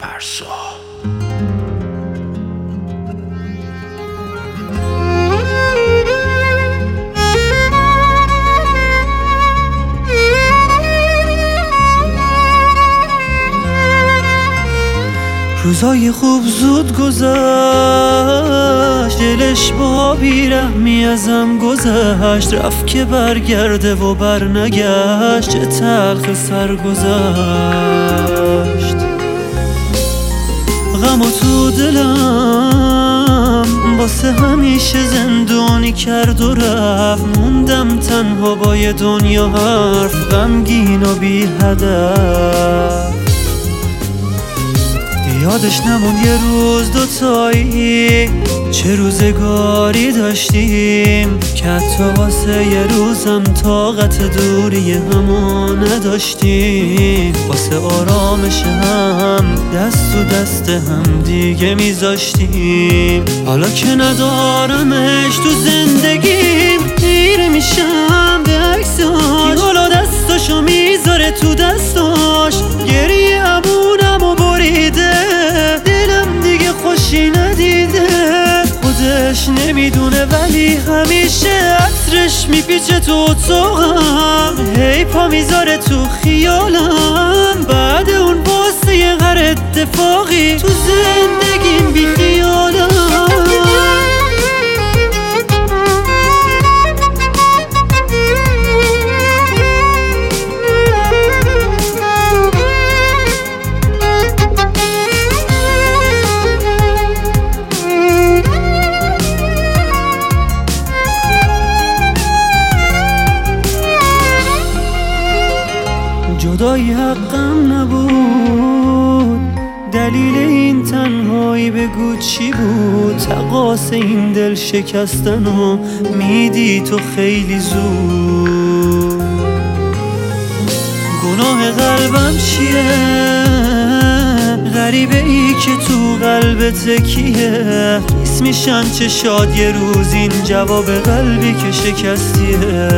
پرسا. روزای خوب زود گذشت، دلش با بیرحمی ازم گذشت. رفت که برگرده و برنگشت، چه تلخ سر گذشت. غم و تو دلم واسه همیشه زندونی کرد و رفت. موندم تنها با یه دنیا حرف، غمگین و بی هدف. یادش نموند یه روز دوتایی، چه روزگاری داشتیم که حتی واسه یه روزم طاقت دوری همو نداشتیم. واسه آرامش هم دست و دست هم دیگه میذاشتیم. حالا که ندارمش تو زندگیم، خیره میشم به عکساش. گل و دستاشو میذاره تو دستاش، گریه امونم و بریده. دلم دیگه خوشی ندیده، خودش نمیدونه ولی همیشه عطرش میپیچه تو اتاقم. هی پا میذاره تو خیالم، بعد اون واسه یه هر اتفاقی تو زندگیم بی خیالم. جدایی حقم نبود، دلیل این تنهایی بگو چی بود؟ تقاص این دل شکستنو میدی تو خیلی زود. گناه قلبم چیه؟ غریبه ای که تو قلبت کیه؟ نیست میشن چشاد یه روز این جواب قلبی که شکستیه.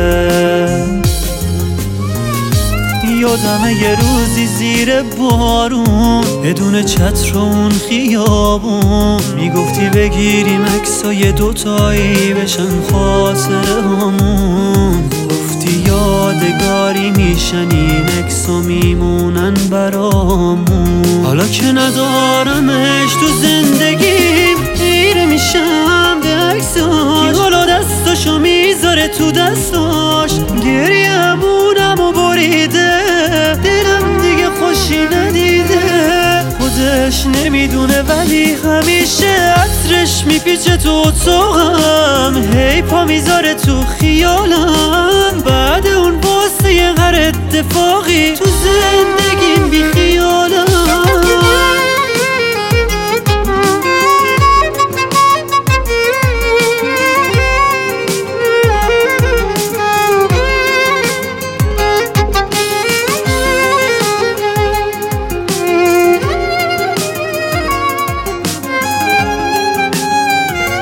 یادمه یه روزی زیر بارون، بدون چتر و اون خیابون، میگفتی بگیریم عکسای دوتایی بشن خاطره همون. گفتی یادگاری میشن این عکسا میمونن برامون. حالا که ندارمش تو زندگیم، خیره میشم به عکساش. گل و دستاشو میذاره تو دستاش، گریه همونم و بریده. دلم دیگه خوشی ندیده، خودش نمیدونه ولی همیشه عطرش میپیچه تو اتاقم. هی پا میذاره تو خیالم، بعد اون واسه یه هر اتفاقی تو زندگیم بی خیالم.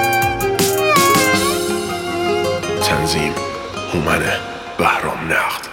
تنظیم هومن بهرام نقد.